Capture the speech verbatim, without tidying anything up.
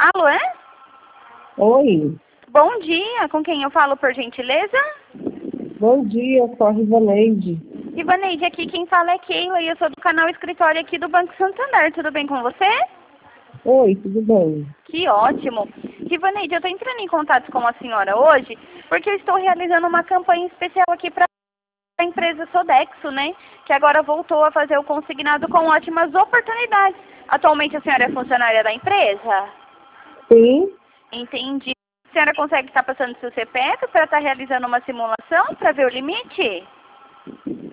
falo, é? Oi, Bom dia, com quem eu falo, por gentileza? bom dia, sou a Rivaneide. Ivaneide, aqui quem fala é Keila e eu sou do canal Escritório aqui do Banco Santander. Tudo bem com você? Oi, tudo bem? Que ótimo. Ivaneide, eu estou entrando em contato com a senhora hoje porque eu estou realizando uma campanha especial aqui para a empresa Sodexo, né? Que agora voltou a fazer o consignado com ótimas oportunidades. Atualmente a senhora é funcionária da empresa? Sim, Entendi. A senhora consegue estar passando seu C P F para estar realizando uma simulação para ver o limite?